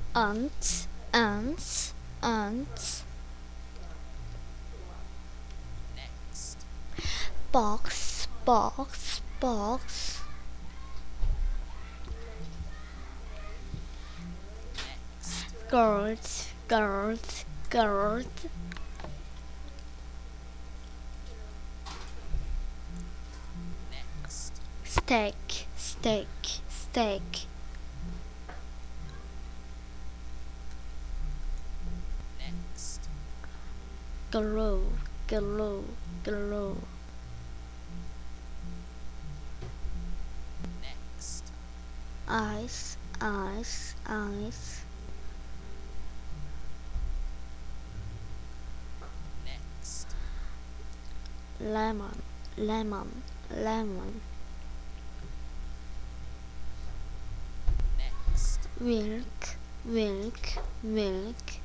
ants, ants, ants. Box, box, box. Girls, girls, girls. Steak, steak, steak. Glue, glue, glue. Ice, ice, ice. Lemon, lemon, lemon. Milk, milk, milk.